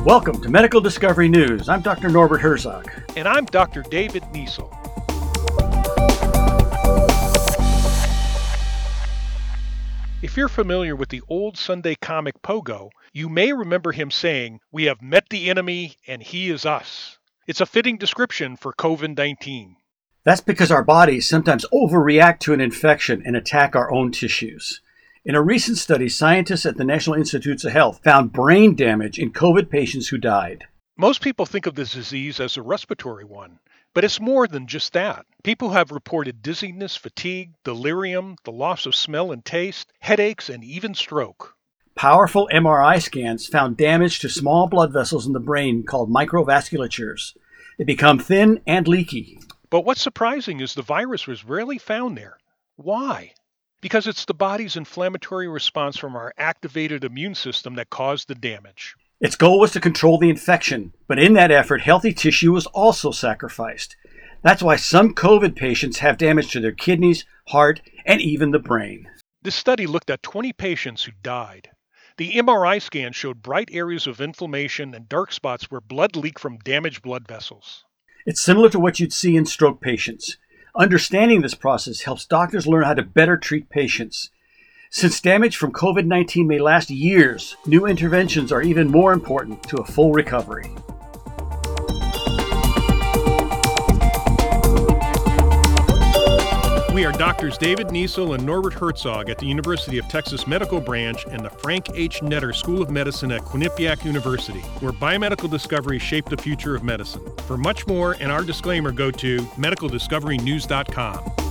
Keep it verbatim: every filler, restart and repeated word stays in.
Welcome to Medical Discovery News. I'm Doctor Norbert Herzog. And I'm Doctor David Niesel. If you're familiar with the old Sunday comic Pogo, you may remember him saying, "We have met the enemy and he is us." It's a fitting description for covid nineteen. That's because our bodies sometimes overreact to an infection and attack our own tissues. In a recent study, scientists at the National Institutes of Health found brain damage in COVID patients who died. Most people think of this disease as a respiratory one, but it's more than just that. People have reported dizziness, fatigue, delirium, the loss of smell and taste, headaches, and even stroke. Powerful M R I scans found damage to small blood vessels in the brain called microvasculatures. They become thin and leaky. But what's surprising is the virus was rarely found there. Why? Because it's the body's inflammatory response from our activated immune system that caused the damage. Its goal was to control the infection, but in that effort, healthy tissue was also sacrificed. That's why some COVID patients have damage to their kidneys, heart, and even the brain. This study looked at twenty patients who died. The M R I scan showed bright areas of inflammation and dark spots where blood leaked from damaged blood vessels. It's similar to what you'd see in stroke patients. Understanding this process helps doctors learn how to better treat patients. Since damage from COVID nineteen may last years, new interventions are even more important to a full recovery. We are Doctors David Niesel and Norbert Herzog at the University of Texas Medical Branch and the Frank H. Netter School of Medicine at Quinnipiac University, where biomedical discoveries shape the future of medicine. For much more and our disclaimer, go to medical discovery news dot com.